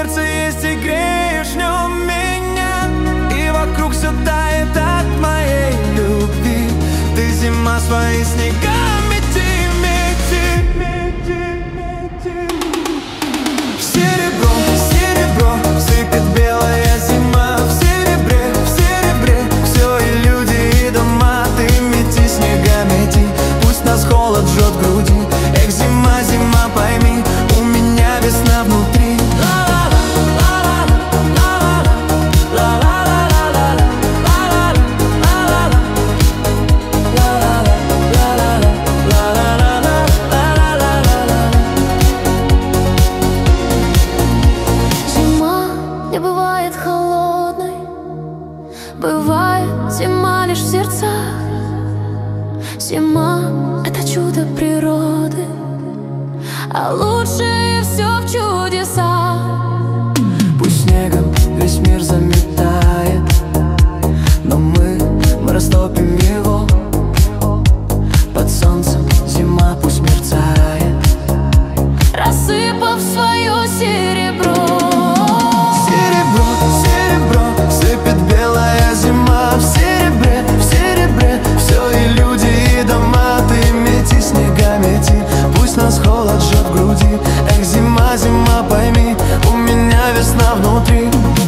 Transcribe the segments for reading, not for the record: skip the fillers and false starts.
сердце есть и греешь в нем меня, и вокруг все тает от моей любви. Ты зима, свои снега мети, мети. В серебро, серебро сыпет белая зима. В серебре все и люди, и дома. Ты мети, снега мети, пусть нас холод жжет в груди. Эх, зима, зима, пойми, у меня весна внутри. Бывает зима лишь в сердцах. Зима — это чудо природы, а лучшее все в чудесах. Пусть снегом весь мир заметает, но мы растопим его. Под солнцем зима пусть мерцает, рассыпав свое серебро. Серебро сыпет белая зима. В серебре все и люди, и дома. Ты мети, снега мети, пусть нас холод жжет в груди. Эх, зима, зима, пойми, у меня весна внутри.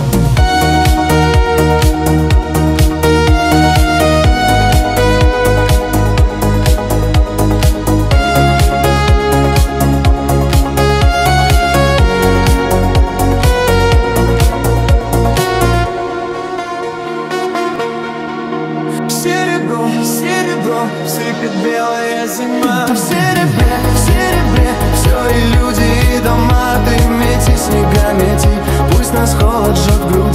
Серебро сыпет белая зима. В серебре все и люди, и дома. Ты мети, снега мети, пусть нас холод жжет в груди.